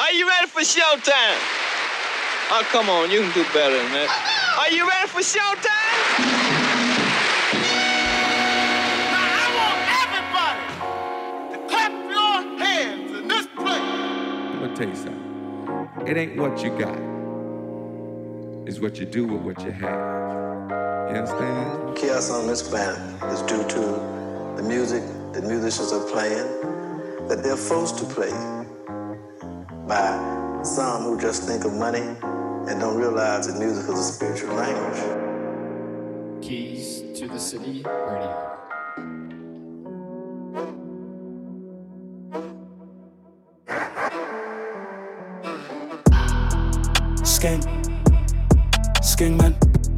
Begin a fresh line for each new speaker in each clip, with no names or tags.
Are you ready for showtime? Oh, come on, you can do better than that. Are you ready for showtime?
Now I want everybody to clap your hands in this place.
I'm gonna tell you something. It ain't what you got. It's what you do with what you have. You understand?
Chaos on this planet is due to the music that musicians are playing, that they're forced to play by some who just think of money and don't realize that music is a spiritual language.
Keys to the City Radio.
Skeng man,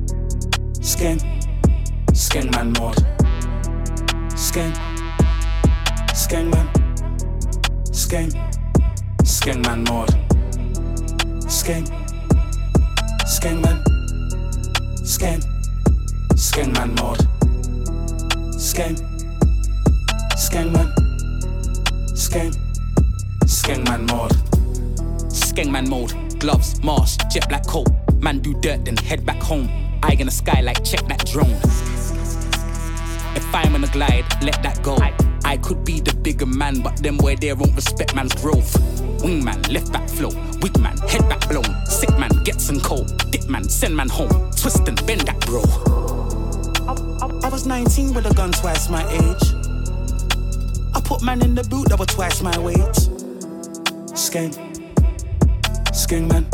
skeng man mod. Skeng man, skeng man mod. Skeng man, skeng man mod. Skeng man, skeng man mod.
Skeng man mode, gloves, mask, jet black coat. Man do dirt then head back home. Eye in the sky like check that drone. If I'm on a glide, let that go. I could be the bigger man, but them where they won't respect man's growth. Wingman, left back flow. Weak man, head back blown. Sick man, gets and cold. Dip man, send man home. Twist and bend that bro.
I was 19 with a gun twice my age. I put man in the boot that was twice my weight. Skeng man,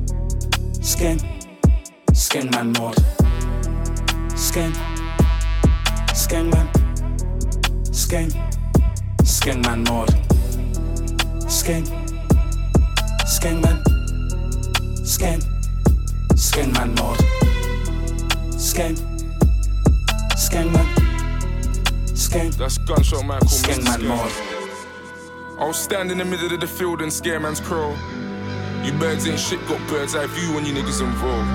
skeng man mod. Skeng man, skeng man mod. Skeng man, skeng man mod. Skeng man,
That's Gunshot Michael
skeng man mod.
I'll stand in the middle of the field and scare man's crow. You birds ain't shit, got bird's eye view when you niggas involved.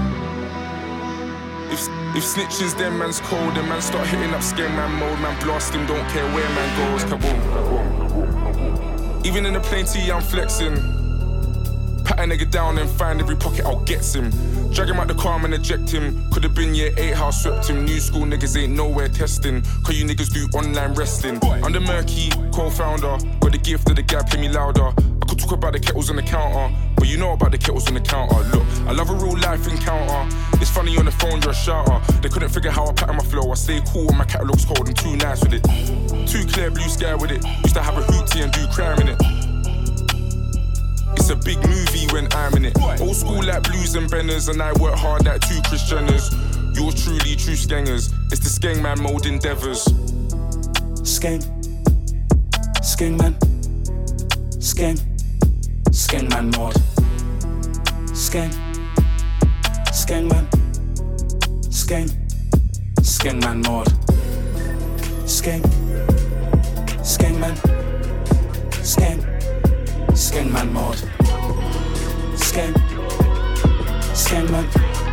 If snitches, then man's cold, then man start hitting up scare man mode. Man blast him, don't care where man goes. Kaboom. Even in the plain tee, I'm flexing. Pat a nigga down and find every pocket, I'll get him. Drag him out the car and eject him. Could've been year 8, how swept him. New school niggas ain't nowhere testing. Cause you niggas do online wrestling. I'm the murky co-founder. Got the gift of the guy, play me louder. I could talk about the kettles on the counter, but you know about the kettles on the counter. Look, I love a real life encounter. It's funny on the phone, you're a shouter. They couldn't figure how I pattern my flow. I stay cool when my catalog's cold, I'm too nice with it. Too clear, blue sky with it. Used to have a hoopty and do crime in it. It's a big movie when I'm in it. Old school like blues and benners, and I work hard like 2 Chris Jenners. Yours truly, true skengers. It's the skeng man mode endeavours.
Skeng man, skeng man mod. Skeng man, skeng man mod. Skeng man, skeng man mod. Skeng man,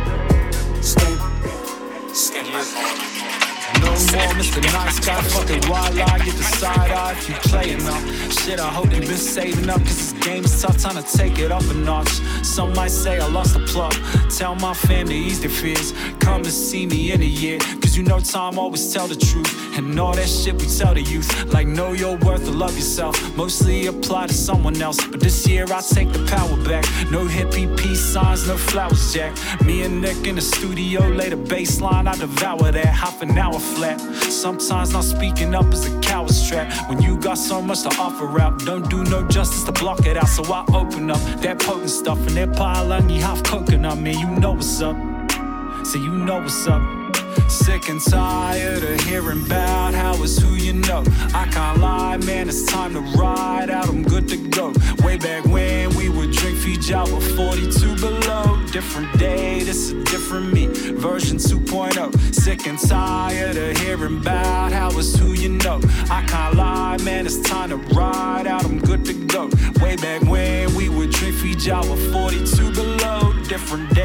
skeng man mod.
No more Mr. Nice Guy, fucking wild eye, get the side eye if you play enough. Shit, I hope you've been saving up, cause this game is tough, time to take it up a notch. Some might say I lost the plot, tell my family ease their fears. Come to see me in a year, cause you know time always tell the truth. And all that shit we tell the youth, like know your worth or love yourself. Mostly apply to someone else, but this year I take the power back. No hippie peace signs, no flowers, Jack. Me and Nick in the studio, lay the bass line, I devour that, half an hour flat. Sometimes not speaking up is a coward's trap. When you got so much to offer out, don't do no justice to block it out. So I open up that potent stuff and that palangi half coconut, man, you know what's up. So you know what's up. Sick and tired of hearing about how it's who you know. I can't lie, man, it's time to ride out, I'm good to go. Way back when we would drink Fiji out with 42 below. Different day, this is different me, version 2.0. Sick and tired of hearing about how it's who you know. I can't lie, man, it's time to ride out, I'm good to go. Way back when we would drink Fiji out with 42 below. Different day,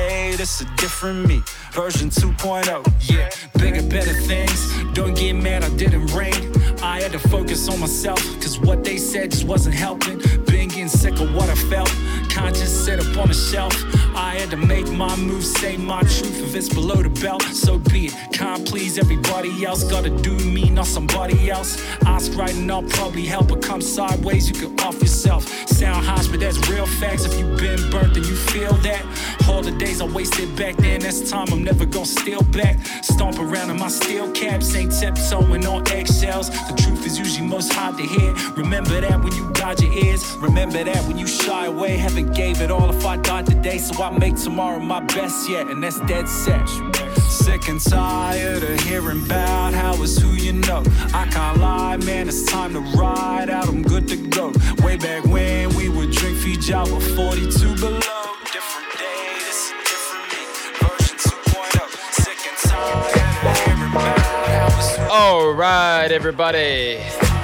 this a different me. Version 2.0, yeah, bigger, better things. Don't get mad, I didn't rain. I had to focus on myself, cause what they said just wasn't helping. Been getting sick of what I felt. Can't just sit up on a shelf. I had to make my move, say my truth. If it's below the belt, so be it. Can't please everybody else. Gotta do me, not somebody else. Ask right and I'll probably help, but come sideways, you can off yourself. Sound harsh, but that's real facts. If you've been burnt, then you feel that. All the days I wasted back then, that's time I'm never gonna steal back. Stomp around in my steel caps, ain't tiptoeing on eggshells. The truth is usually most hard to hear. Remember that when you guard your ears. Remember that when you shy away. Haven't gave it all if I died today, so I make tomorrow my best yet, and that's dead set. Sick and tired of hearing about how it's who you know. I can't lie, man, it's time to ride out, I'm good to go. Way back when we would drink Fiji with 42 below. Different day, this is different me. Version 2.0. Sick and tired of hearing about how it's who you know.
All right, everybody.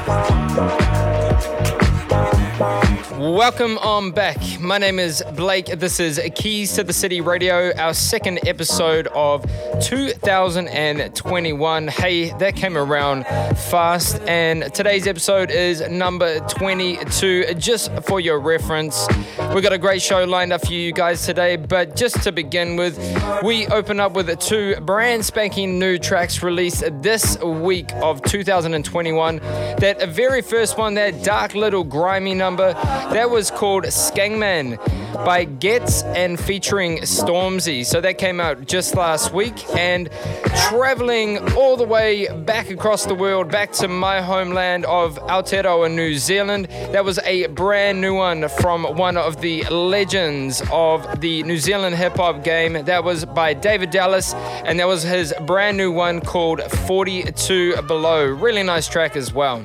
Welcome on back. My name is Blake. This is Keys to the City Radio, our second episode of 2021. Hey, that came around fast, and today's episode is number 22. Just for your reference, we've got a great show lined up for you guys today, but just to begin with, we open up with two brand spanking new tracks released this week of 2021. That very first one, that dark little grimy number, that was called Skangman by Gets and featuring Stormzy. So that came out just last week, and traveling all the way back across the world, back to my homeland of Aotearoa, New Zealand, that was a brand new one from one of the legends of the New Zealand hip-hop game. That was by David Dallas, and that was his brand new one called 42 Below. Really nice track as well.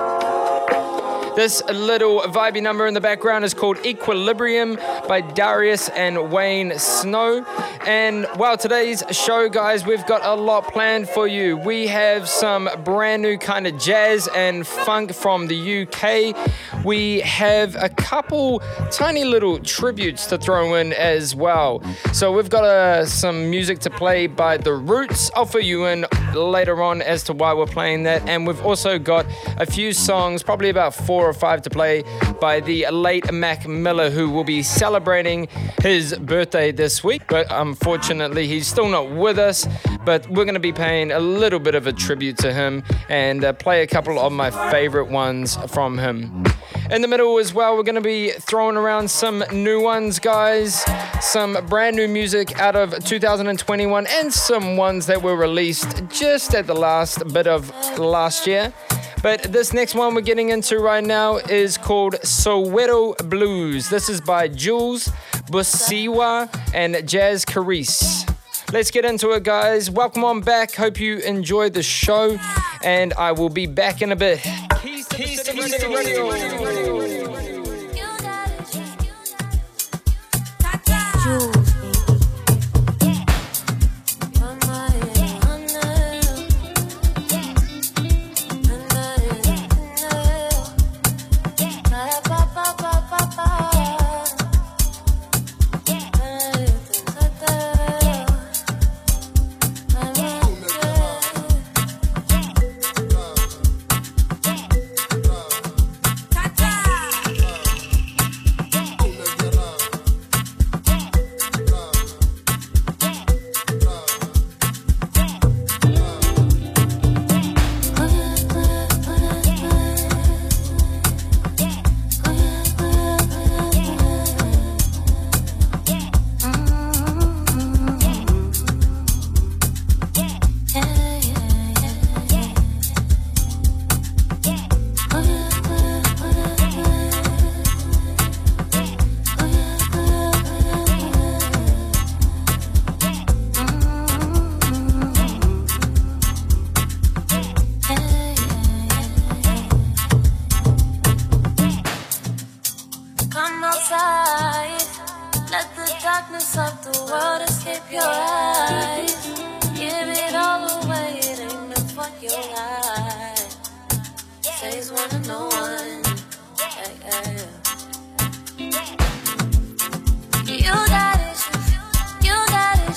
This little vibey number in the background is called Equilibrium by Darius and Wayne Snow. And well, today's show, guys, we've got a lot planned for you. We have some brand new kind of jazz and funk from the UK. We have a couple tiny little tributes to throw in as well. So we've got some music to play by The Roots. I'll fill you in later on as to why we're playing that. And we've also got a few songs, probably about 4 or 5 to play, by the late Mac Miller, who will be celebrating his birthday this week. But unfortunately, he's still not with us. But we're going to be paying a little bit of a tribute to him and play a couple of my favorite ones from him. In the middle as well, we're going to be throwing around some new ones, guys. Some brand new music out of 2021 and some ones that were released just at the last bit of last year. But this next one we're getting into right now is called Soweto Blues. This is by Jules Busiwa and Jazz Caris. Let's get into it, guys. Welcome on back. Hope you enjoyed the show, and I will be back in a bit. Keys to the Radio.
Jules. You got it.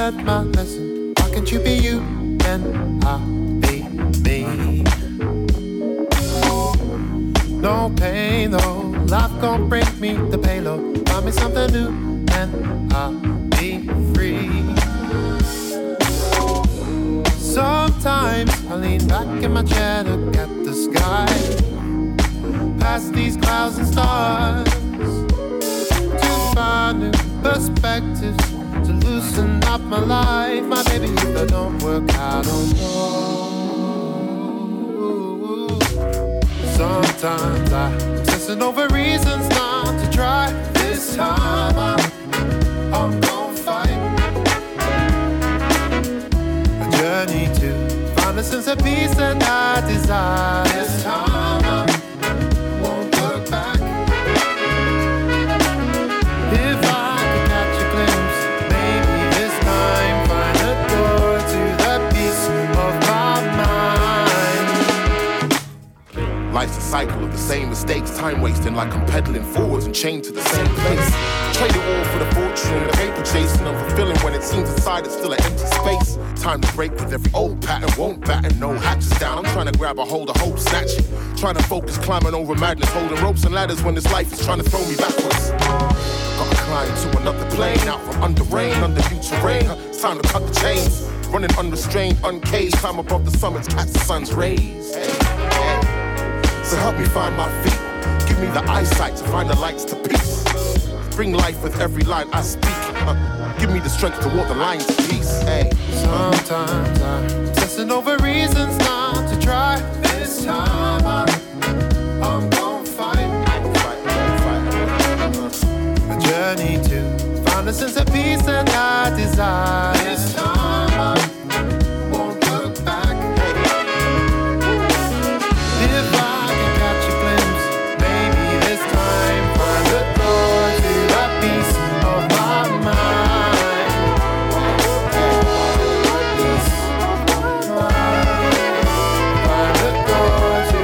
learned my lesson. Why can't you be you and I'll be me? No pain though, life gon' bring me the payload. Find me something new and I'll be free. Sometimes I lean back in my chair, look at the sky, past these clouds and stars, to find new perspectives, to loosen up my life. My baby, if that don't work, I don't know. Sometimes I'm obsessing over reasons not to try. This time I'm gon' fight. A journey to find a sense of peace that I desire. This time I won't look back. If I could catch a glimpse, maybe this time find a door to the peace of my mind.
Life's a cycle of the same mistakes, time wasting like I'm pedaling forwards and chained to the same place. Trade it all for the fortune, the paper chasing, unfulfilling when it seems inside it's still an empty space. Time to break with every old pattern, won't batten, no hatches down. I'm trying to grab a hold of hope, snatch it. Trying to focus, climbing over madness, holding ropes and ladders when this life is trying to throw me backwards. Gotta climb to another plane, out from under rain, under new terrain. It's time to cut the chains, running unrestrained, uncaged. Climb above the summits, catch the sun's rays. So help me find my feet, give me the eyesight to find the lights to peace. Bring life with every line I speak. Give me the strength to walk the line to peace. Hey.
Sometimes I'm obsessing over reasons not to try. This time I'm gon' fight. A journey to find a sense of peace that I desire. This time I won't look back. If I can catch a glimpse, maybe this time find the door to that peace of my mind. Find the door to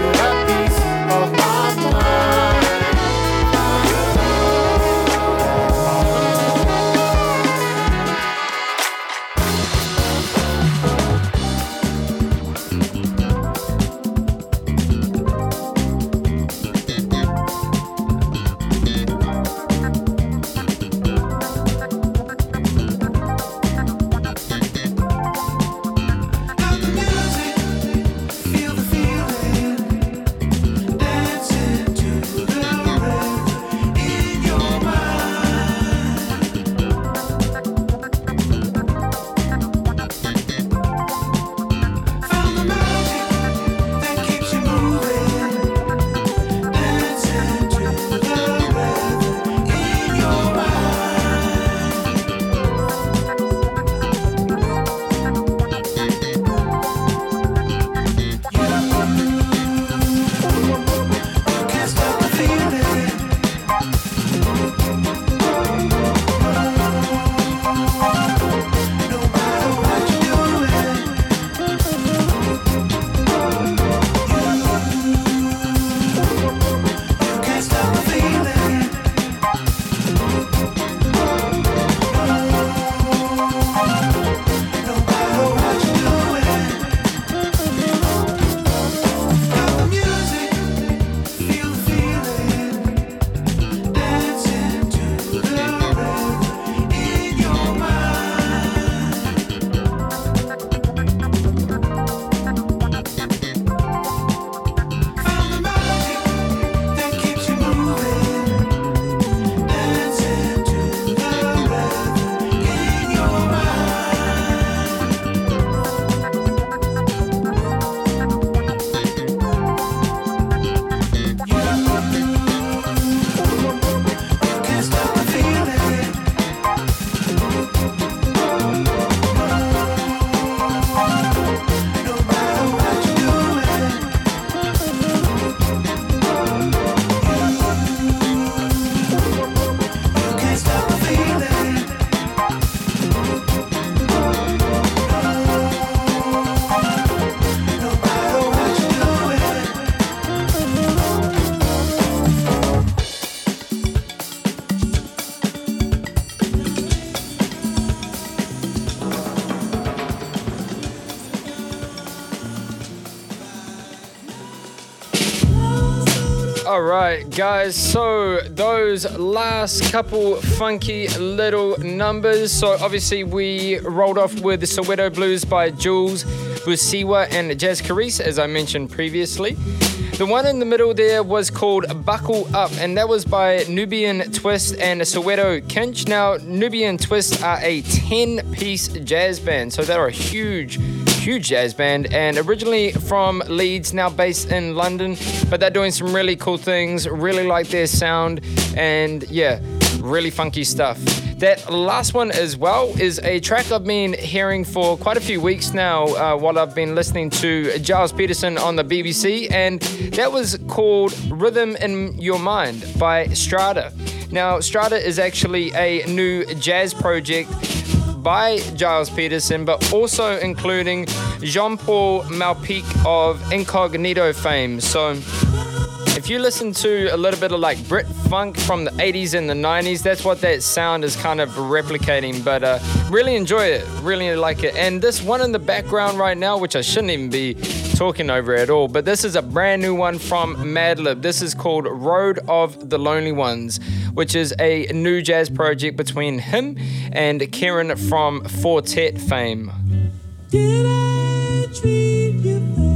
All right, guys, so those last couple funky little numbers. So obviously we rolled off with the Soweto Blues by Jules Busiwa and Jazz Carice, as I mentioned previously. The one in the middle there was called Buckle Up, and that was by Nubian Twist and Soweto Kinch. Now, Nubian Twist are a 10-piece jazz band, so they're a huge jazz band, and originally from Leeds, now based in London, but they're doing some really cool things. Really like their sound, and yeah, really funky stuff. That last one as well is a track I've been hearing for quite a few weeks now while I've been listening to Giles Peterson on the BBC, and that was called Rhythm in Your Mind by Strata. Now, Strata is actually a new jazz project by Giles Peterson, but also including Jean-Paul Malpique of Incognito fame. So if you listen to a little bit of like Brit funk from the 80s and the 90s, that's what that sound is kind of replicating, but really enjoy it, really like it. And this one in the background right now, which I shouldn't even be talking over at all, but this is a brand new one from Madlib. This is called Road of the Lonely Ones, which is a new jazz project between him and Kieran from Fortet fame.
Did I treat you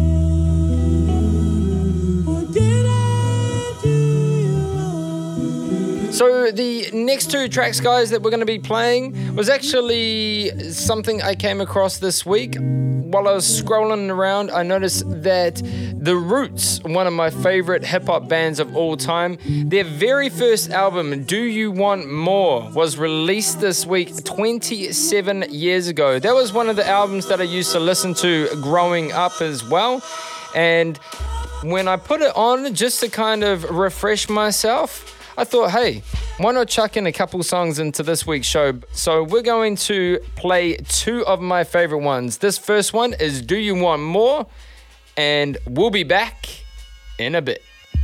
So the next two tracks, guys, that we're going to be playing was actually something I came across this week. While I was scrolling around, I noticed that The Roots, one of my favorite hip-hop bands of all time, their very first album, Do You Want More, was released this week 27 years ago. That was one of the albums that I used to listen to growing up as well. And when I put it on just to kind of refresh myself, I thought, hey, why not chuck in a couple songs into this week's show? So we're going to play two of my favorite ones. This first one is Do You Want More? And we'll be back in a bit.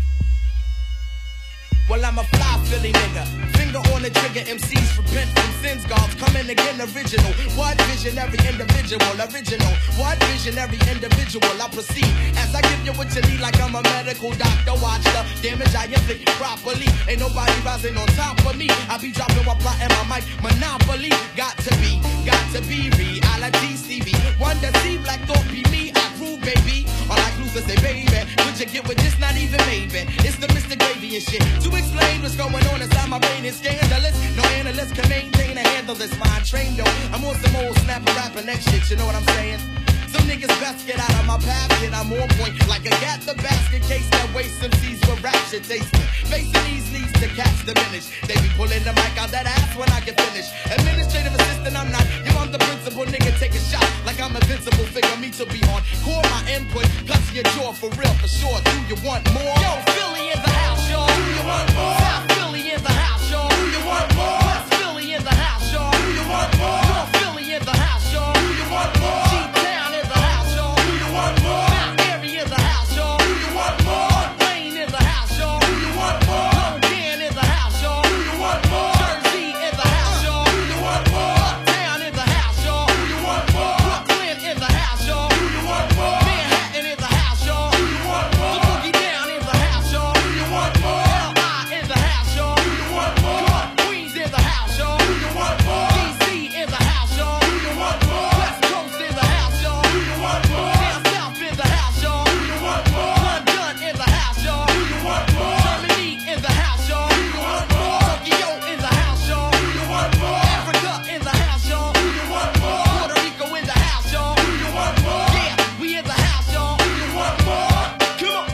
Well, I'm a fly Philly nigga. Finger on the trigger, MCs repent from sins, gods coming again original. What visionary individual, original. What visionary individual, I proceed as I give you what you need like I'm a medical doctor. Watch the damage I inflict properly. Ain't nobody rising on top of me. I be dropping while plotting my mic monopoly. Got to be reality Stevie. One that seem like don't be me, I prove baby. All I lose say baby, could you get with this? Not even maybe. It's the Mr. Gravy and shit. To explain what's going on inside my brain is scandalous. No analyst can maintain a handle this mind trained though. I'm on some old snapper rapping that shit, you know what I'm saying? Some niggas best get out of my path, and I'm on point like a gat the basket case that waste some seeds for rap shit tasting. Facing these needs to catch the diminish. They be pulling the mic out that ass when I get finished. Administrative assistant, I'm not. Yo, I'm the principal nigga, take a shot like I'm invincible. Figure me to be on. Core my input, cuts your jaw for real, for sure. Do you want more? Yo, Philly in the house, y'all. Do you want more? South Philly in the house, y'all. Do you want more? West Philly in the house, y'all. Do you want more? North Philly in the house, y'all. Do you want more? G-Town in the house, y'all. Do you want more? Mount Airy in the house, y'all. Do you want more? Lane in the house, y'all. Do you want more? Logan in the house, y'all. Do you want more? Jersey in the house, y'all. Do you want more? Uptown in the house, y'all. Do you want more? Brooklyn in the house, y'all. Do you want more? Manhattan in the house, y'all. Do you want more? The Boogie Down in the house, y'all. Do you want more? L.I. in the house, y'all. Do you want more? Come on, Queens in the house, y'all. Do you want more? D.C. in the house, y'all. Do you want more? West Coast in the house, y'all. Do you want more? Down South in the house, y'all. Do you want more? London in the house, y'all. Do you want more? Germany in the house, y'all. Do you want more? Tokyo in the house, y'all. Do you want more? Africa in the house, y'all. Do you want more? Puerto Rico in the house, y'all. Do you want more? Yeah, we in the house, y'all. Do you want more? Come on.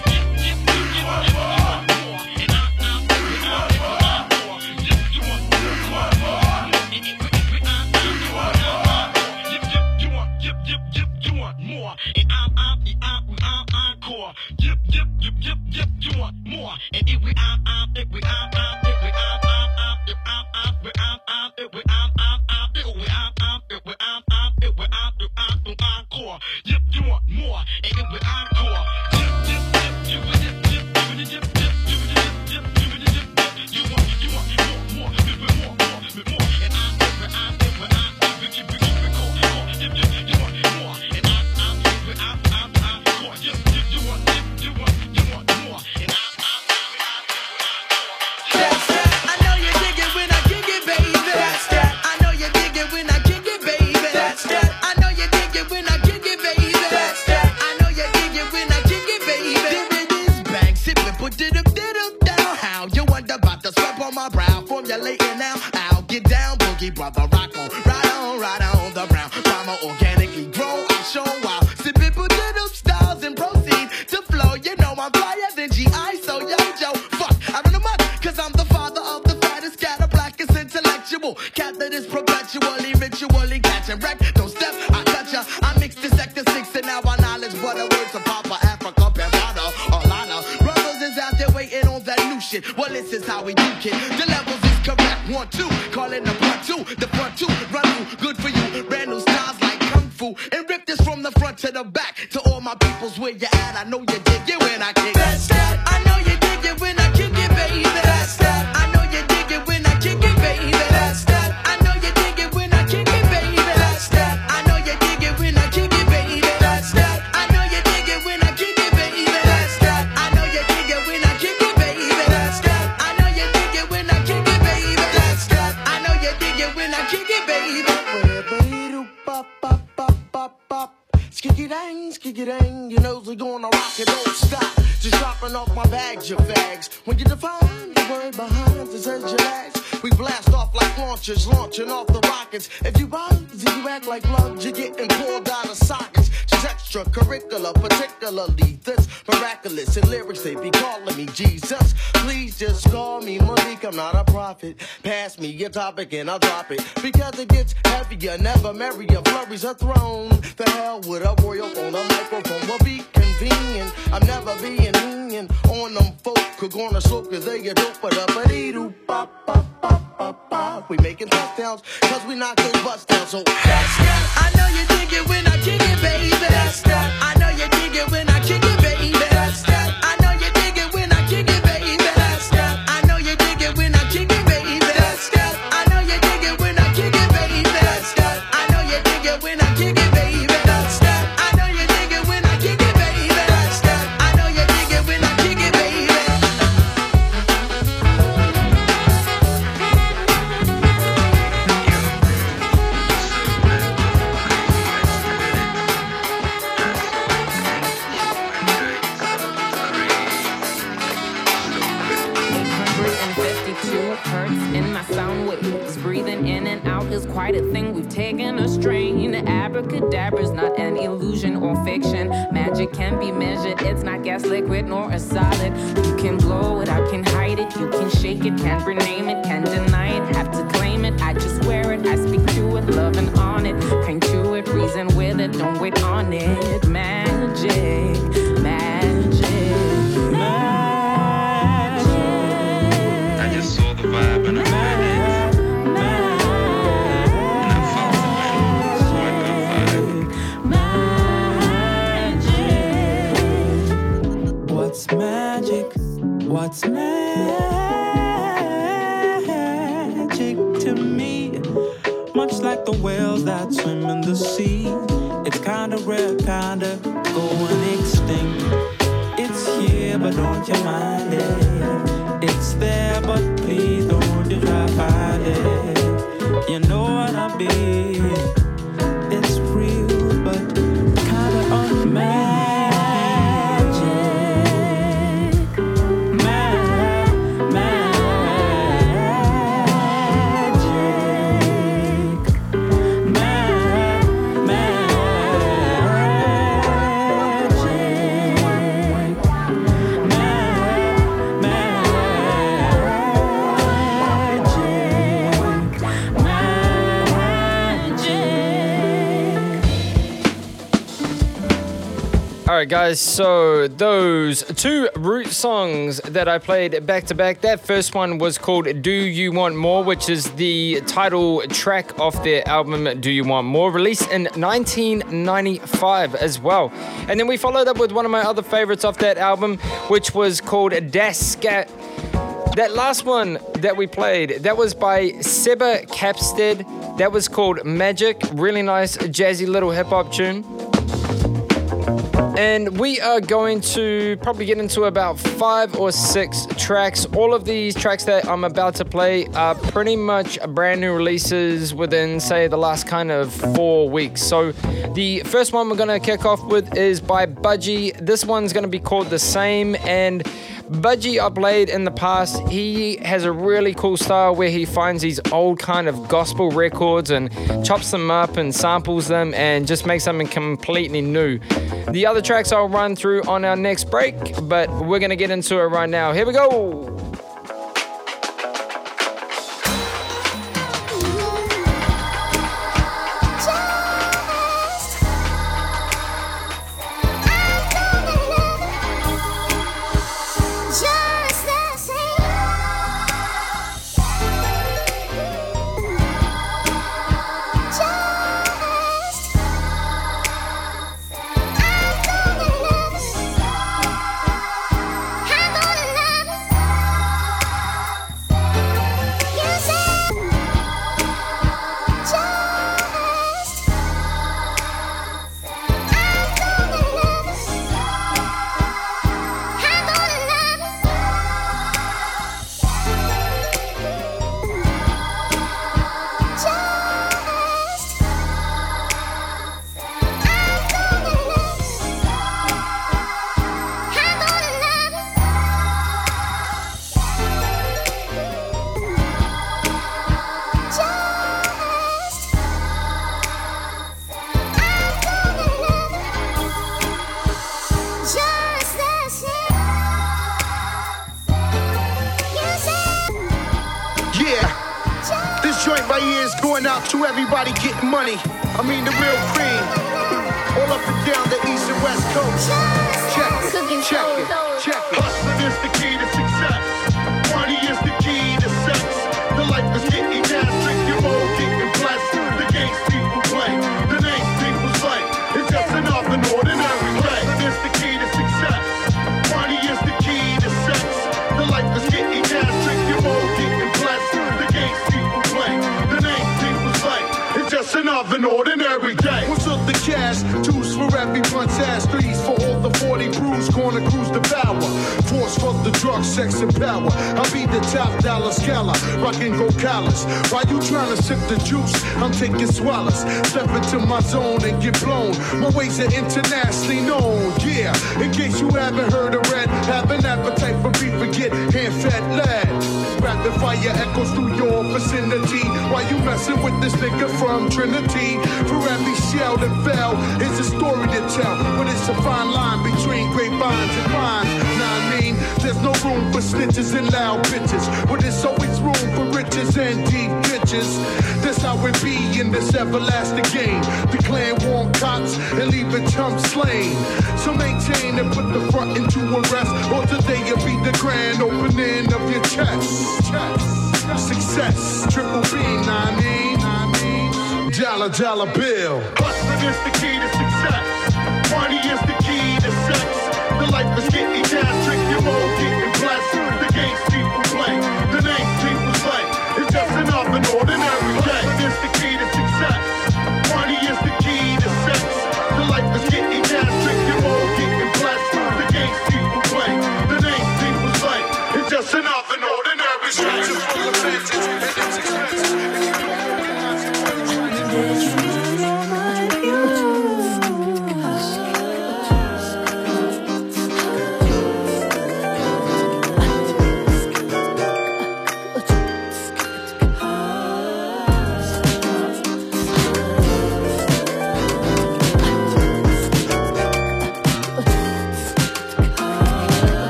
get down, boogie brother, rock on, right on the brown. Drama organically grown, I'm show while sipping platinum styles and proceed to flow. You know I'm flyer than G.I. So yo, fuck, I run a month, cause I'm the father of the fattest cat, a blackest intellectual cat that is perpetually, ritually catching wreck. Don't step, I cut ya, I mix the sector 6 and now I knowledge what a word to Papa Africa, Pavada, Olana. Brothers is out there waiting on that new shit. Well, this is how we do, kid. The levels is correct, 1, 2, call it the front 2, the front 2, run through, good for you, brand new styles like Kung Fu, and rip this from the front to the back, to all my peoples where you at, I know you dig it when I kick it. That's that, I know you dig it when I kick it, baby. That's that, I know you dig it when I kick it, baby. That's that, I know you dig it when I kick it, baby. That's that, I know you dig it when I kick it, baby. That's that, I know you dig it when I kick it, baby. That's that, I know you dig it when I kick it, baby. That's that, I know you dig it when I kick it, baby. That's that, I know you dig it when I kick it, baby. Skiggy dang, you know we're gonna rock it, don't stop. Just dropping off my bags, your fags. When you define the word behind the says your legs, we blast off like launchers, launching off the rockets. If you buzz, you act like blood, you're getting pulled out of sockets. Just extracurricular, particularly this miraculous. In lyrics, they be calling me Jesus. Please just call me Malik, I'm not a prophet. Pass me your topic and I'll drop it. Because it gets heavier, never merrier, flurries a throne. The hell with a royal on a microphone will be convenient. I'm never being lenient on them folk who gonna slope cause they get dope but up a dee-doo pop pop pop pop pop. We making touchdowns cause we knock those butts down. So that's that. I know you dig it when I kick it, baby. That's that. I know you dig it when I kick it, baby. That's that. I know you dig it when I kick it, baby. That's that. I know you dig it when I kick it, baby. That's that. I know you dig it when I kick it, baby. That's that. I know you dig it when I kick it, baby. That's that. I know you dig it when I kick it, baby. That's that. I know you dig it when I kick it, baby.
In my sound waves, breathing in and out is quite a thing. We've taken a strain. Abracadabra's not an illusion or fiction. Magic can be measured. It's not gas, liquid, nor a solid. You can blow it, I can hide it. You can shake it, can't rename it, can't deny it. Have to claim it, I just wear it. I speak to it, loving on it. Can't chew it, reason with it, don't wait on it. Magic, magic, magic.
I just saw the vibe and I read it.
What's magic? What's magic to me? Much like the whales that swim in the sea. It's kinda rare, kinda going extinct. It's here, but don't you mind it. It's there, but please don't you try to find it. You know what I mean? It's real, but kinda unmanageable.
Alright guys, so those two Root songs that I played back to back, that first one was called Do You Want More, which is the title track of their album Do You Want More, released in 1995 as well. And then we followed up with one of my other favorites off that album, which was called Das Scat. That last one that we played, that was by Seba Capstead. That was called Magic, really nice jazzy little hip hop tune. and we are going to probably get into about 5 or 6 tracks. All of these tracks that I'm about to play are pretty much brand new releases within, say, the last kind of 4 weeks. So the first one we're going to kick off with is by Budgie. This one's going to be called The Same, and Budgie, I played in the past. He has a really cool style where he finds these old kind of gospel records and chops them up and samples them and just makes something completely new. The other tracks I'll run through on our next break, but we're going to get into it right now. Here we go.
To everybody getting money, I mean the real cream, all up and down the east and west coast. Check it, check it, check it. Hustling is the key to success. Money is the key to sex. The life is getting gas, drinking more, getting blessed. The games people play, the names people slay. It's just another ordinary day. Hustling is the key to success. Money is the key to sex. The life is getting gas, drinking more, getting blessed. The games people play, the names people slay. It's just another ordinary day. What's up the cash? 2s for every punch ass, 3s for all the 40 crews, corner crews devour. Force for the drugs, sex and power. I'll be the top dollar scholar, rockin' go collars. While you tryna sip the juice, I'm taking swallows. Step into my zone and get blown. My ways are internationally known, yeah. In case you haven't heard of Red, have an appetite for beef and get hand-fed lead. Rapid fire echoes through your vicinity while you messin' with this nigga from Trinity. For every shell that fell is a story to tell, but it's a fine line between grapevines and vines. Now I mean, there's no room for snitches and loud bitches, but there's always room for riches and deep ditches. That's how it be in this everlasting game. The clan warm cops and leave a chump slain. So maintain and put the front into arrest, or today you'll be the grand opening of your chest. Success, triple B, nah, I mean, dollar, dollar bill. Hustling is the key to success. Money is the key to sex. The life is getting gas, drinking more, getting blessed. The games people play, the names people slay. It's just another ordinary day. Hustling is the key to success. Money is the key to sex. The life is getting gas, drinking more, getting blessed. The games people play, the names people slay. It's just another ordinary day. Full of vintage and it's expensive.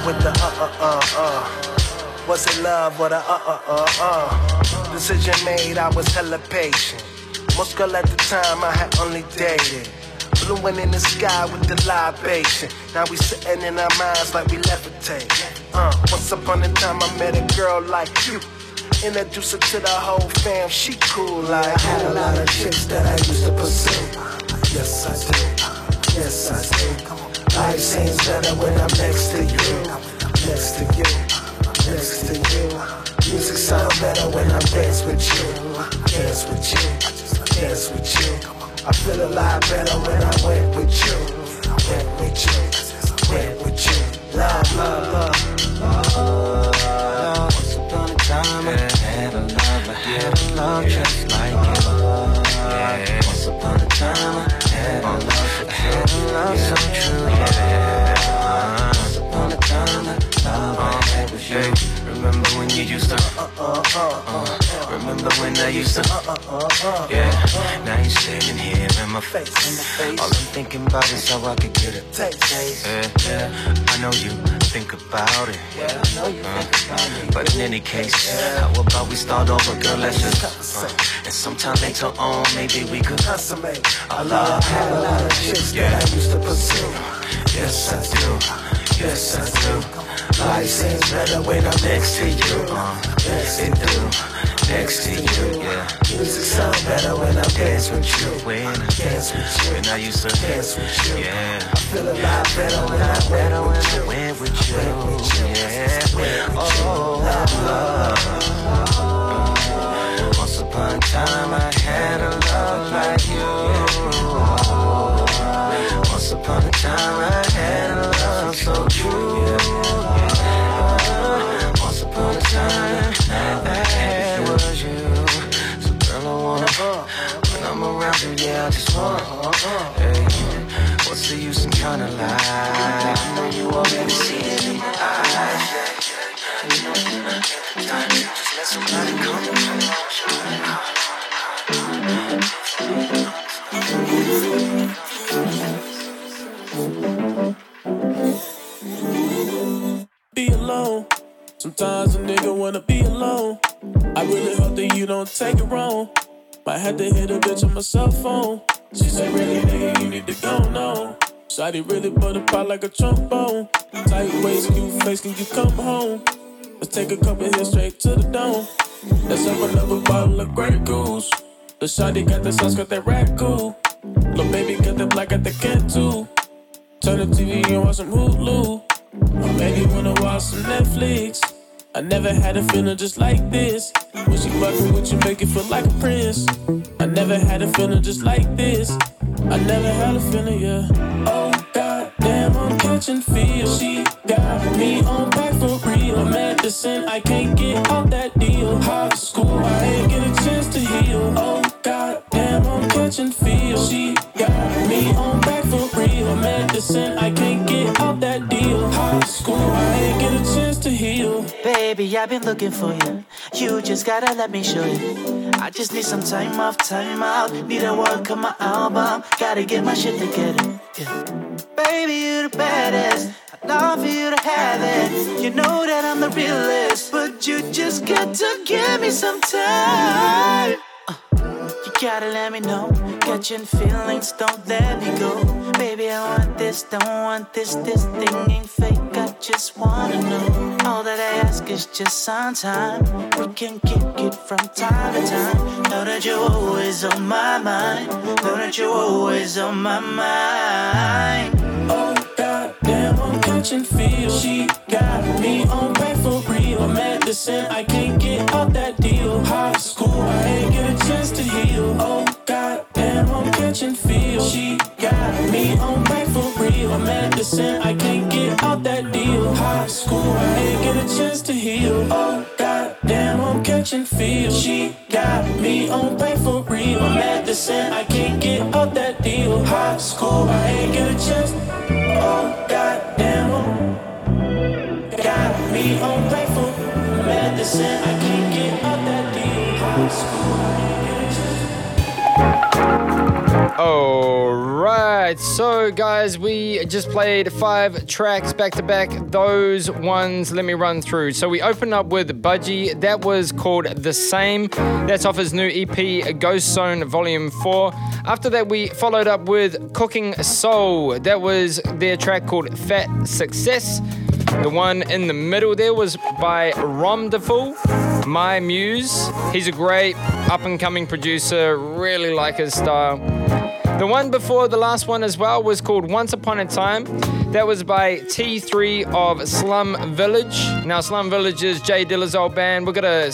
with the Was it love or the Decision made, I was hella patient. Most girl at the time I had only dated. Blowing in the sky with the libation. Now we sitting in our minds like we levitate. Once upon a time I met a girl like you. Introduced her to the whole fam, she cool like. I had a lot of chicks that I used to pursue. Yes I do, yes I do. Life seems better when I'm next to you. Next to you, next to you. Music sound better when I dance with you. Dance with you, dance with you. I feel a lot better when I went with you. Went with you, went with you. Love, love, love.
Once upon a time I had a love just like you. Once upon a time I had a love so true. Once upon a time the love I had was you. Remember when you used to remember when I used to yeah, now you're standing here in my face. All I'm thinking about is how I could get a taste. Yeah, I know you think about it. But in any case, how about we start over, girl, let's just and sometime later on, maybe we could consummate our love.
Had a lot of chicks that I used to pursue.
Yes, I do. Yes, I do.
Life seems better when I'm next to you.
Yes, it do. Next to you, yeah.
Music sound better when I dance with you.
When I
dance with you.
When I used to
dance with you.
Yeah.
I feel a lot better when I went with you.
Yeah. Oh, love. Once upon a time I had a love like you. Once upon a time I had a love so true. Once upon a time I had was you. So girl, I wanna when I'm around you, yeah, I just wanna hey, what's the use in trying to lie? I know you already see it in my eyes. Just let somebody come.
Be alone. Sometimes a nigga wanna be alone. I really hope that you don't take it wrong. Might have to hit a bitch on my cell phone. She say, really, nigga, you need to go no. Shawty really put a pot like a trombone. Tight waist, cute face, can you come home? Let's take a couple hits straight to the dome. Let's have another bottle of Grey Goose. The shawty got the sauce, got that rat cool. Little baby got the black, got the cat too. Turn the TV and watch some Hulu. Or maybe wanna watch some Netflix. I never had a feeling just like this. When she fucking with you, make you feel like a prince. I never had a feeling just like this. I never had a feeling, yeah. Oh, goddamn, I'm catching feels. She got me on back for real. Medicine, I can't get out that deal. High school, I ain't get a chance to heal. Oh, goddamn, I'm catching feels. She got me on back for real. Medicine, I can't get out that deal. High school, I ain't get a chance to heal.
Baby, I've been looking for you. You just gotta let me show you. I just need some time off, time out. Need to work on my album. Gotta get my shit together. Yeah. Baby, you the baddest. I'd love for you to have it. You know that I'm the realest. But you just got to give me some time. You gotta let me know. Catching feelings, don't let me go. Baby, I want this, don't want this. This thing ain't fake, I just wanna know. All that I ask is just some time. We can kick it from time to time. Know that you're always on my mind. Know that you're always on my mind.
Oh, goddamn, I'm catching feels. She got me on back for real. Medicine, I can't get out that deal. High school, I ain't get a chance to heal. Oh, goddamn, I'm catching feels. She got me on back for real. Medicine, I can't get out that deal. High school, I ain't get a chance to heal. Oh, goddamn, I'm catching feels. She got me on back for real. Medicine, I can't get out that deal. High school, I ain't get a chance. Oh, goddamn, got me on back for medicine. I can't get out that deal. High school, I ain't get a chance.
All right. Right, so guys, we just played 5 tracks back to back. Those ones, let me run through. So we opened up with Budgie. That was called The Same. That's off his new EP, Ghost Zone Volume 4. After that, we followed up with Cooking Soul. That was their track called Fat Success. The one in the middle there was by Romdeful, My Muse. He's a great up-and-coming producer, really like his style. The one before the last one as well was called Once Upon a Time. That was by T3 of Slum Village. Now, Slum Village is Jay Dilla's old band. We've got a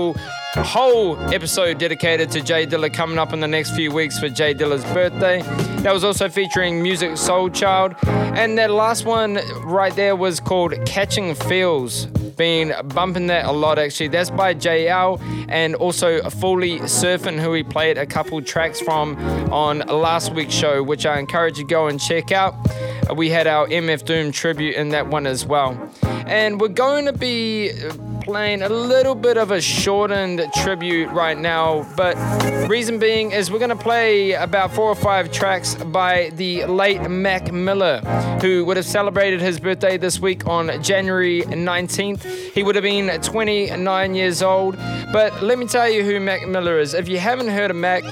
whole episode dedicated to Jay Dilla coming up in the next few weeks for Jay Dilla's birthday. That was also featuring Music Soul Child. And that last one right there was called Catching Feels. Been bumping that a lot actually. That's by JL and also Fully Surfin', who we played a couple tracks from on last week's show, which I encourage you to go and check out. We had our MF Doom tribute in that one as well. And we're going to be playing a little bit of a shortened tribute right now, but reason being is we're going to play about 4 or 5 tracks by the late Mac Miller, who would have celebrated his birthday this week on January 19th. He would have been 29 years old. But let me tell you who Mac Miller is. If you haven't heard of Mac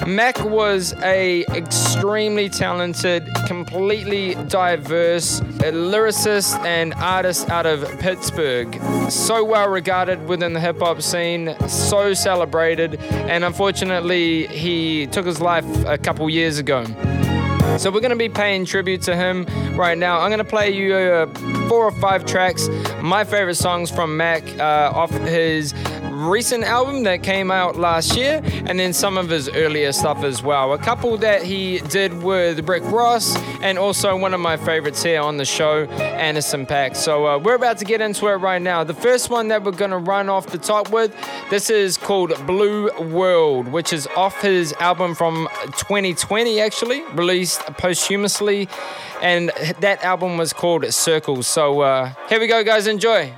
was a extremely talented, completely diverse lyricist and artist out of Pittsburgh. So well regarded within the hip hop scene, so celebrated, and unfortunately he took his life a couple years ago. So we're going to be paying tribute to him right now. I'm going to play you 4 or 5 tracks, my favorite songs from Mac off his recent album that came out last year, and then some of his earlier stuff as well. A couple that he did with Rick Ross, and also one of my favorites here on the show, Anderson .Paak. So we're about to get into it right now. The first one that we're going to run off the top with, this is called Blue World, which is off his album from 2020 actually, released posthumously, and that album was called Circles. So here we go, guys, enjoy.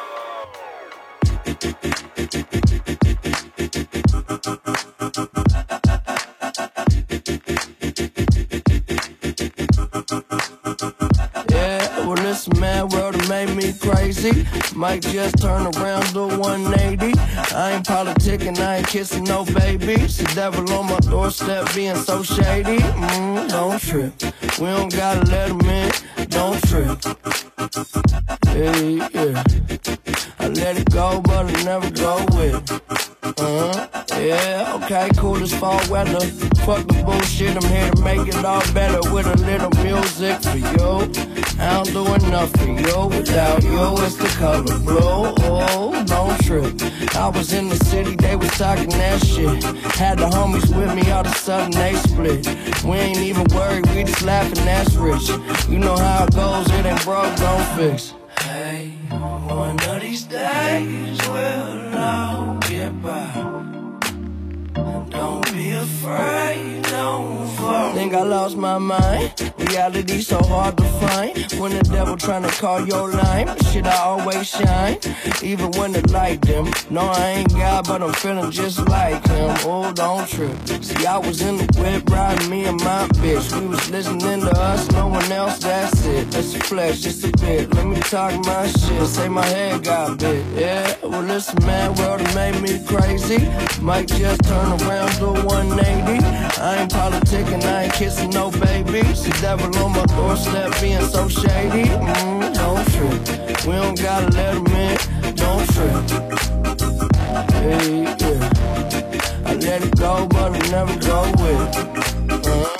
Well, this mad world that made me crazy. Might just turn around to 180. I ain't politicking, I ain't kissing no babies. The devil on my doorstep being so shady. Don't trip. We don't gotta let him in. Don't trip. Yeah. I let it go, but I never go with it. Yeah, okay, cool as fall weather. Fuck the bullshit, I'm here to make it all better with a little music for you. I don't do enough for you. Without you, it's the color blue. Oh, don't trip. I was in the city, they was talking that shit. Had the homies with me, all of a sudden they split. We ain't even worried, we just laughing, that's rich. You know how it goes, it ain't broke, don't fix. Hey, one of these days we'll all get by. Don't be afraid, don't fall. Think I lost my mind. Reality so hard to find. When the devil tryna call your line, shit, I always shine. Even when the light dim. No, I ain't God, but I'm feeling just like him. Oh, don't trip. See, I was in the whip riding me and my bitch. We was listening to us, no one else, that's it. That's the flesh, just a bit. Let me talk my shit, say my head got bit. Yeah, well, this mad world that made me crazy. Might just turn around to 180. I ain't politicking, I ain't kissing no babies. The devil on my doorstep being so shady. Don't trip. We don't gotta let him in. Don't trip. Yeah. I let it go, but I never go with it.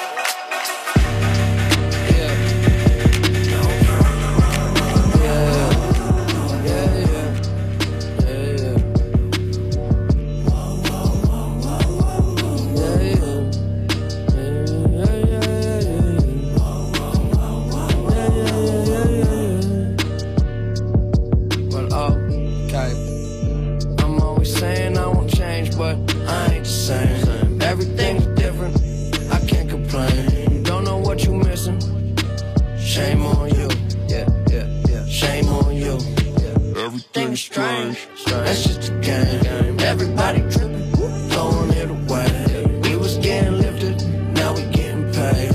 Everything's different, I can't complain. You don't know what you missing. Shame on you, yeah. Shame on you, yeah. Everything's strange, that's just a game. Everybody tripping, throwing it away. We was getting lifted, now we getting paid.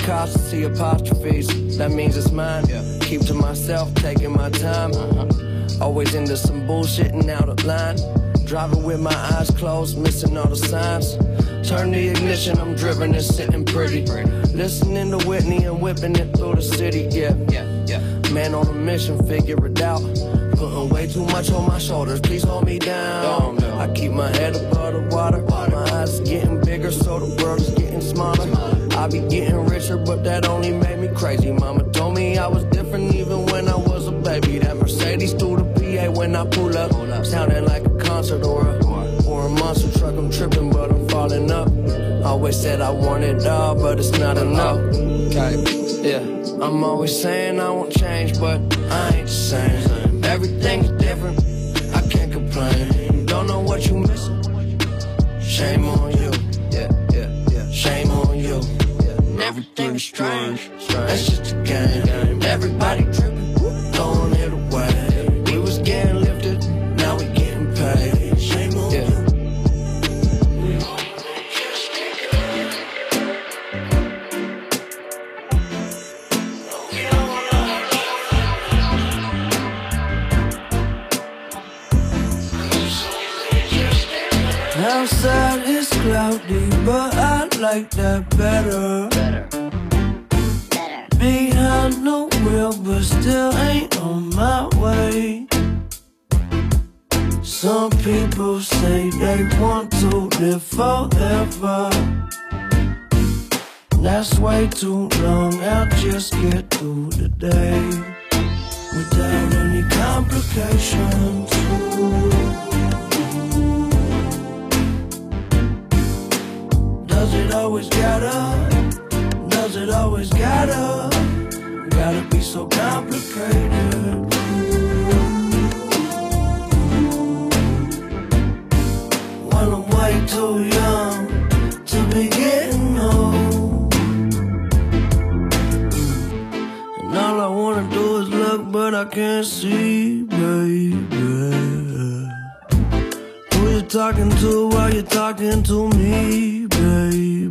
cautiously apostrophes. That means it's mine. Keep to myself, taking my time. Always into some bullshit and out of line. Driving with my eyes closed, missing all the signs. Turn the ignition, I'm driven and sitting pretty. Listening to Whitney and whipping it through the city, yeah. Man on a mission, figure it out. Putting way too much on my shoulders, please hold me down. I keep my head above the water. My eyes are getting bigger, so the world is getting smaller. I be getting richer, but that only made me crazy. Mama told me I was different even when I was a baby. That Mercedes through the PA when I pull up, sounding like a concert or a monster truck. I'm tripping, but I'm falling up. Always said I want it all, but it's not enough. Yeah, I'm always saying I won't change, but I ain't the same. Everything's different, I can't complain. You don't know what you missing. Shame on you, yeah. Shame on you. Everything's strange, that's just a game. Everybody tripping, throwing it away. We was getting lifted, now we getting paid. Shame on you.
Outside it's cloudy, but I like that better. Behind the wheel, but still ain't on my way. Some people say they want to live forever. That's way too long, I'll just get through the day without any complications. Does it always gotta be so complicated? Well, I'm way too young to be getting old, and all I wanna do is look, but I can't see, baby. Who you talking to while you're talking to me, baby?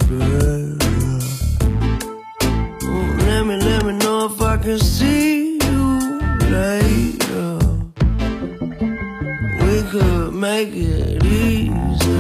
Let me know if I can see you later. We could make it easy.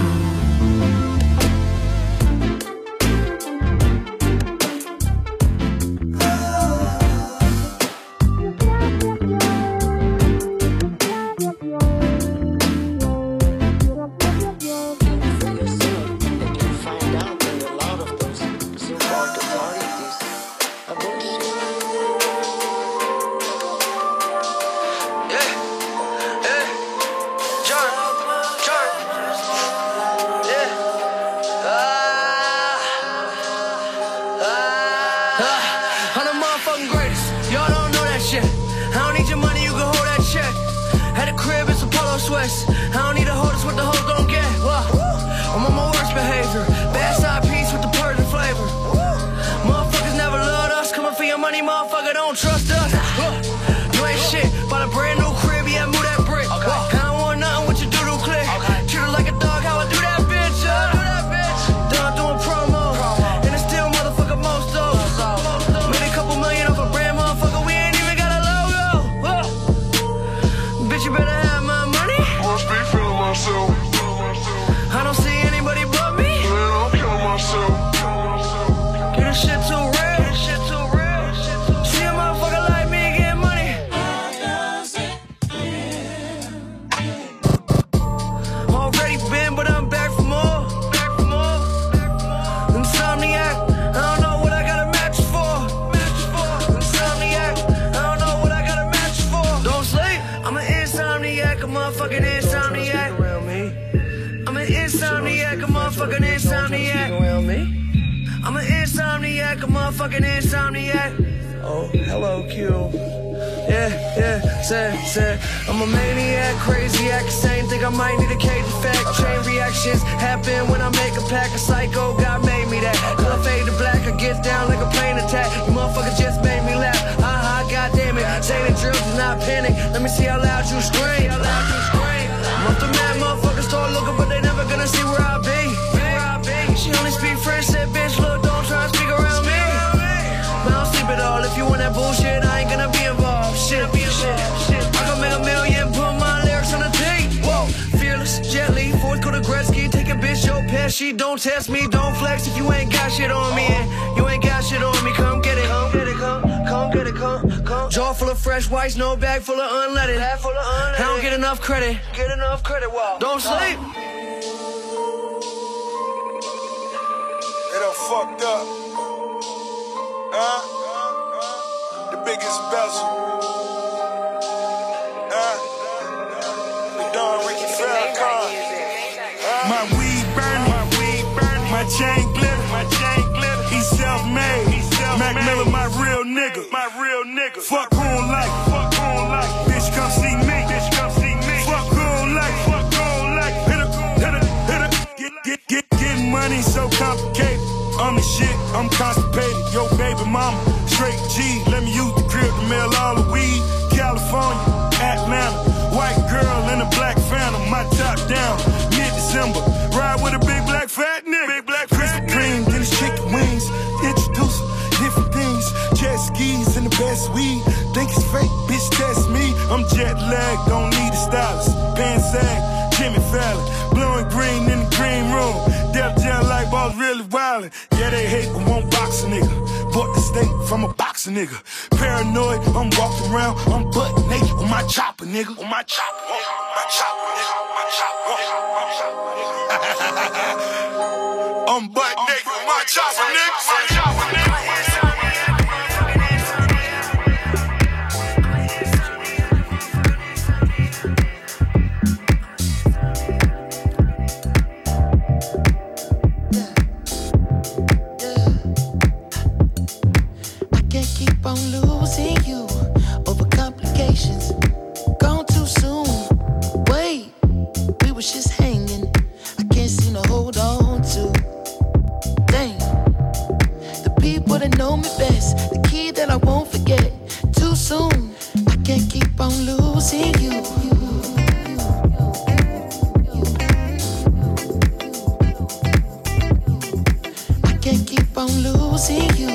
I don't need to hold us what the hoes don't get. I'm on my worst behavior. Bad side piece with the Persian flavor. Motherfuckers never loved us. Coming for your money, motherfucker, don't trust us. You ain't shit. Bought a brand new crib, yeah, move that brick. I don't want nothing with your doodle click. Treat her like a dog, how I do that bitch. Done doing promo. And it's still motherfucker most though. Made a couple million off a brand, motherfucker. We ain't even got a logo. Bitch, you better have my money. I don't see anybody but me. Man, I'm killing myself. Get this shit too real. See a motherfucker like me get money. Already been, but I'm back for more. Insomniac, I don't know what I got a match for. Insomniac, I don't know what I got a match for. Don't sleep. I'm an insomniac, a motherfucking insomniac. I'm an insomniac, a motherfucking insomniac. I'm an insomniac, a motherfucking insomniac. Oh, hello, Q. Yeah, say, I'm a maniac, crazy-act, same thing, I might need a cage effect. Chain reactions happen when I make a pack. A psycho, God made me that. Color fade to black, I get down like a plane attack. You motherfuckers just made me laugh. God damn it, say the drill, do not panic. Let me see how loud you scream. I'm off the mad, motherfuckers start looking, but they never gonna see where I be. She only speak French, said bitch, look, don't try to speak around me. she don't test me, don't flex if you ain't got shit on me. And you ain't got shit on me, come get it, come get it, come get it, come. Jaw full of fresh whites, no bag full of unleaded. I don't get enough credit, wow. Don't sleep.
They done fucked up. The biggest bezel. The Don Ricky Farrakhan.
My weed burning, my chain glitter, he self-made. Mac Miller, my real nigga. Fuck who don't like, bitch come see me. Fuck who don't like, getting money so complicated. I'm the shit, I'm constipated. Yo, baby mama, straight G. Let me use the crib to mail all the weed. California, Atlanta, white girl in a black Phantom. My top down, mid-December. Ride with a big black fat nigga. Krispy Kreme, then it's chicken wings. Introduce different things. Jet skis and the best weed. Think it's fake, bitch, test me. I'm jet lagged, don't need a stylist. Pants sag, Jimmy Fallon. Blue and green in the green room. Def Jam like balls really wildin'. Yeah, they hate but won't box a nigga. Bought the steak from a boxer nigga. Paranoid, I'm walking around, I'm butt naked on my chopper, nigga. On my chopper, my chopper, nigga. My chopper, I'm butt naked on my chopper, nigga. My chopper, nigga.
Keep on losing you over complications. Gone too soon. Wait, we was just hanging. I can't seem to hold on to. Dang, the people that know me best, the key that I won't forget. Too soon. I can't keep on losing you. I can't keep on losing you.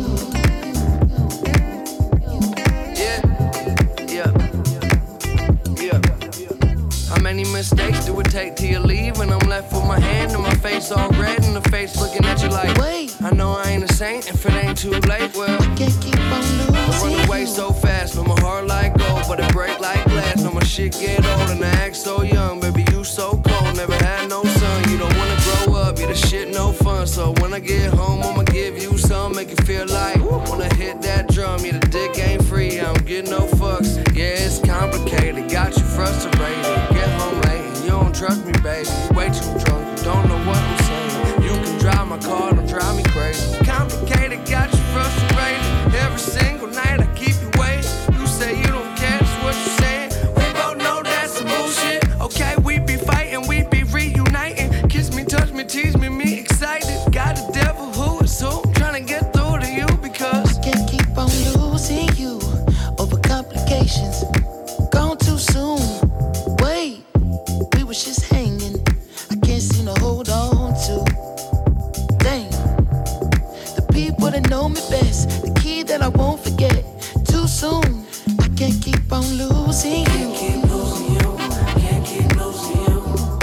How many mistakes do it take till you leave? And I'm left with my hand and my face all red and the face looking at you like, wait, I know I ain't a saint if it ain't too late. Well, I can't keep on losing. I run away so fast, no my heart like gold, but it break like glass. No my shit get old and I act so young. Baby, you so cold, never had no son. You don't wanna grow up, yeah, the shit no fun. So when I get home, I'ma give you some, make you feel like wanna hit that drum. Yeah, the dick ain't free, I don't get no fucks. Yeah, it's complicated, got you frustrated. Get home late and you don't trust me, baby. You way too drunk, you don't know what I'm saying. You can drive my car, don't drive me crazy. Complicated, got you frustrated. Every single night I keep you waiting. You say you don't care, that's what you're saying. We both know that's some bullshit. Okay, we be fighting, we be reuniting. Kiss me, touch me, tease me, me excited. Got a devil who is who, trying to get through to you because
I can't keep on losing you over complications. Gone too soon. Wait, we was just hanging. I can't seem to hold on to. Dang, the people that know me best, the key that I won't forget. Too soon. I can't keep on losing you. Can't keep losing you. Can't keep losing you.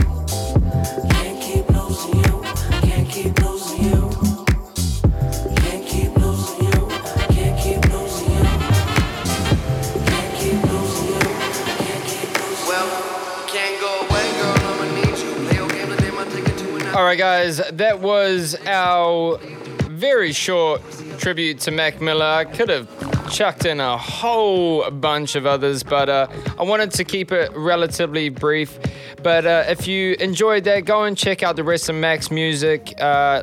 Can't keep losing you. Can't keep losing you. Can't keep losing you. Can't keep losing you. Can't keep losing you.
well, can't go away, girl. I'ma need you. Leo game today, my ticket to an
All right, guys, that was our very short tribute to Mac Miller. I could have chucked in a whole bunch of others, but I wanted to keep it relatively brief. But if you enjoyed that, go and check out the rest of Mac's music.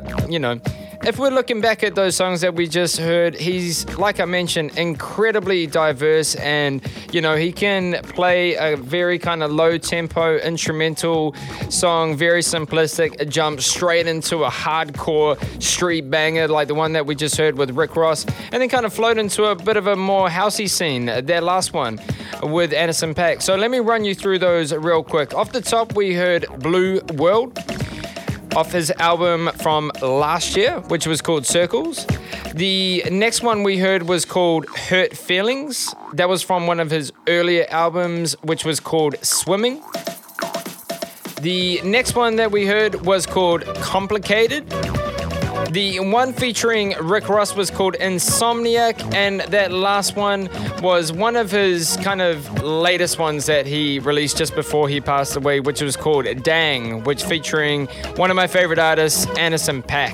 If we're looking back at those songs that we just heard, he's, like I mentioned, incredibly diverse, and he can play a very kind of low tempo instrumental song, very simplistic, jump straight into a hardcore street banger like the one that we just heard with Rick Ross, and then kind of float into a bit of a more housey scene, that last one with Anderson .Paak. So let me run you through those real quick. Off the top, we heard Blue World off his album from last year, which was called Circles. The next one we heard was called Hurt Feelings. That was from one of his earlier albums, which was called Swimming. The next one that we heard was called Complicated. The one featuring Rick Ross was called Insomniac, and that last one was one of his kind of latest ones that he released just before he passed away, which was called Dang, which featuring one of my favorite artists, Anderson .Paak.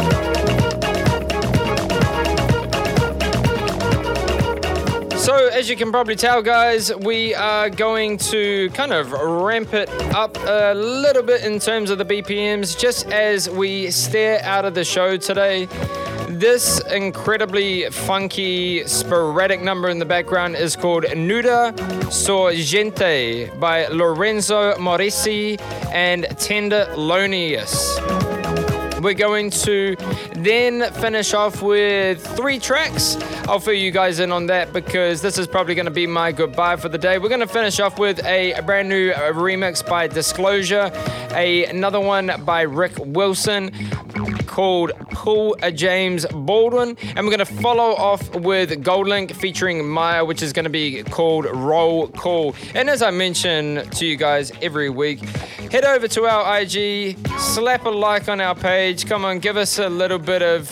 So, as you can probably tell, guys, we are going to kind of ramp it up a little bit in terms of the BPMs, just as we stare out of the show today. This incredibly funky, sporadic number in the background is called Nuda Sorgente by Lorenzo Morisi and Tenderlonius. We're going to then finish off with 3 tracks. I'll fill you guys in on that because this is probably going to be my goodbye for the day. We're going to finish off with a brand new remix by Disclosure, another one by Rick Wilson called Pull a James Baldwin, and we're going to follow off with Goldlink featuring Maya, which is going to be called Roll Call. And as I mention to you guys every week, head over to our IG, slap a like on our page. Come on, give us a little bit of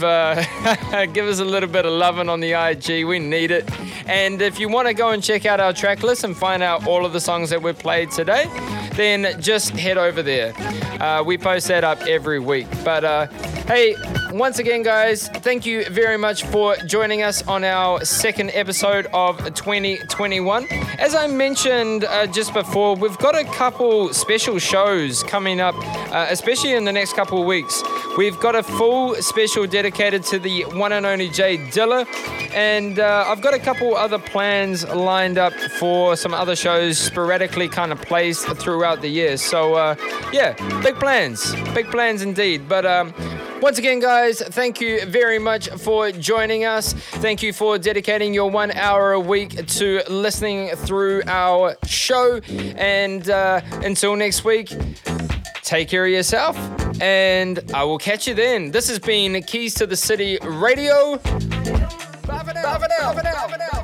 loving on the IG. We need it. And if you want to go and check out our track list and find out all of the songs that we've played today, then just head over there. We post that up every week. But hey, once again, guys, thank you very much for joining us on our second episode of 2021. As I mentioned just before, we've got a couple special shows coming up, especially in the next couple of weeks. We've got a full special dedicated to the one and only Jay Dilla, and I've got a couple other plans lined up for some other shows sporadically kind of placed throughout the year. So yeah, big plans indeed. But once again, guys, thank you very much for joining us. Thank you for dedicating your 1 hour a week to listening through our show. And until next week, take care of yourself, and I will catch you then. This has been Keys to the City Radio. Bye for now.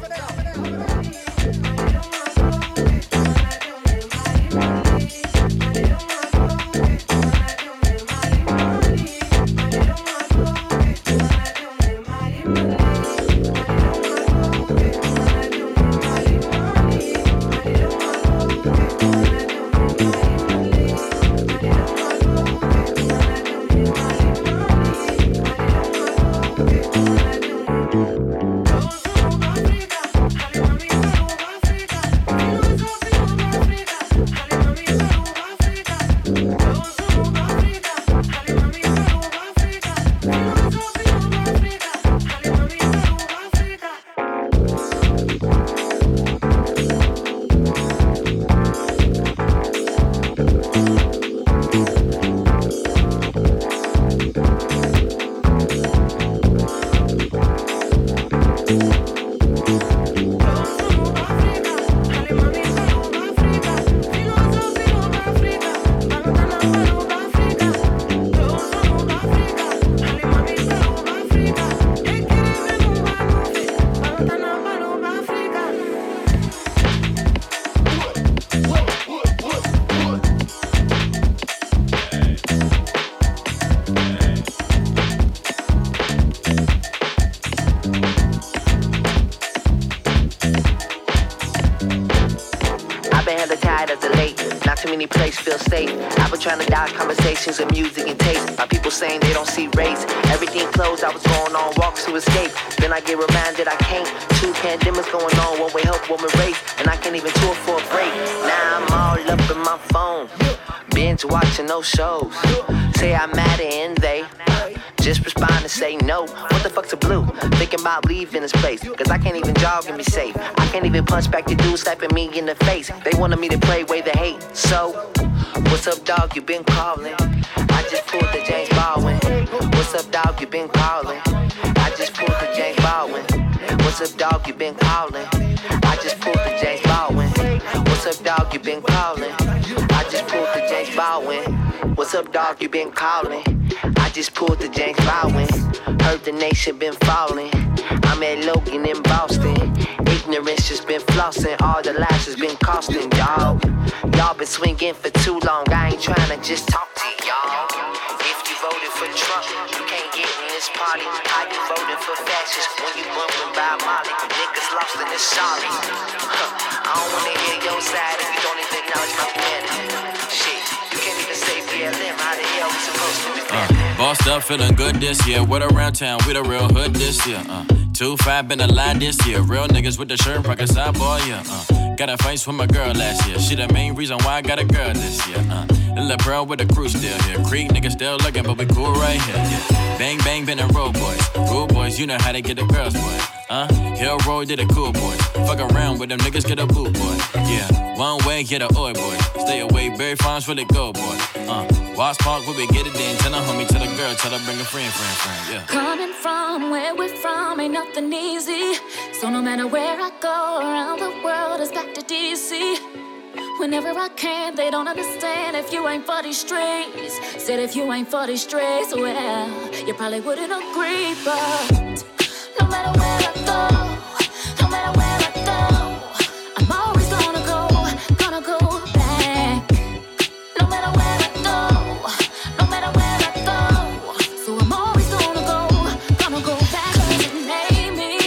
Trying to dodge conversations and music and taste. My people saying they don't see race. Everything closed, I was going on walks to escape. Then I get reminded I can't. 2 pandemics going on, one way help, one way race. And I can't even tour for a break. Now I'm all up in my phone, binge watching those shows. Say I'm mad and they just respond and say no. What the fuck's a blue? Thinking about leaving this place, cause I can't even jog and be safe. I can't even punch back the dude slapping me in the face. They wanted me to play away the hate. So what's up, dog? You been calling? I just pulled the James Baldwin. What's up, dog? You been calling? I just pulled the James Baldwin. What's up, dog? You been calling? I just pulled the James Baldwin. What's up, dog? You been calling? I just pulled the James Baldwin. What's up, dog? You been calling? I just pulled the James Baldwin. Heard the nation been falling. I'm at Logan in Boston. Ignorant ignorance just been flossing. All the laughs has been costing, y'all. Y'all been swinging for too long. I ain't trying to just talk to y'all. If you voted for Trump, you can't get in this party. How you voting for fascists when you bumping by Molly? Niggas lost in the sorry. I don't wanna hear your side if you don't even acknowledge my humanity. Shit, you can't even say BLM. How the hell we supposed to defend?
Bossed up, feeling good this year. What around town? We the real hood this year. 2-5 been a line this year. Real niggas with the shirt, rocket side boy, yeah. Got a face with my girl last year. She the main reason why I got a girl this year. Lil' Pearl with the crew still here. Creek niggas still looking, but we cool right here. Yeah. Bang bang been a road boys. Rude boys, you know how they get the girls, boy. Hill Road did a cool boy. Fuck around with them niggas, get a boot boy. Yeah, one way, get a oi boy. Stay away, Berry Farms for the go boy. Watch Park, where we get it in. Tell a homie, tell a girl, tell her bring a friend, yeah.
Coming from where we're from ain't nothing easy. So no matter where I go around the world, it's back to DC. Whenever I can, they don't understand if you ain't for these streets. Said if you ain't for these streets, well, you probably wouldn't agree, but no matter where I go, no matter where I go, I'm always gonna go back. No matter where I go, no matter where I go, so I'm always gonna go back. 'Cause it made me.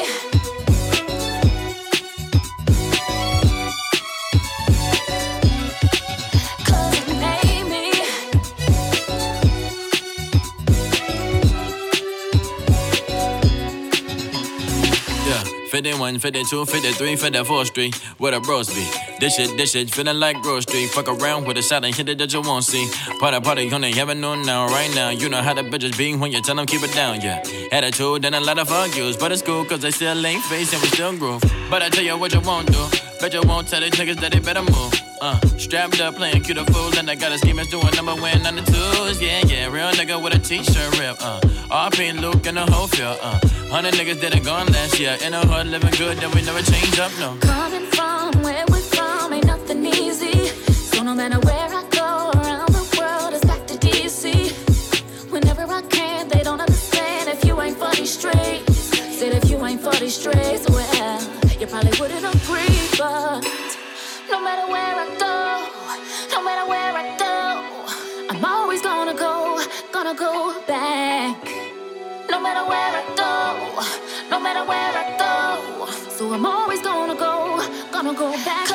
Yeah, 51, 52, 53, 54th Street, where the bros be. This shit, feeling like Grove Street. Fuck around with a side and hit it that you won't see. Party on the avenue now, right now. You know how the bitches be when you tell them keep it down, yeah. Attitude and a lot of argues, but it's cool cause they still ain't face and we still groove. But I tell you what you won't do. Bet you won't tell these niggas that they better move. Strapped up, playing cute fool, and I got a schemers doing number one on the twos. Yeah, real nigga with a t-shirt rip. RP Luke and the whole field. 100 niggas that are gone last year. In the hood, living good, that we never change up, no.
Coming from where we're from ain't nothing easy. So no matter where I go around the world, it's back to DC. Whenever I can, they don't understand if you ain't for these streets. Said if you ain't for these streets, well, you probably wouldn't agree, but no matter where I go, no matter where I go, I'm always gonna go back. No matter where I go, no matter where I go, so I'm always gonna go back.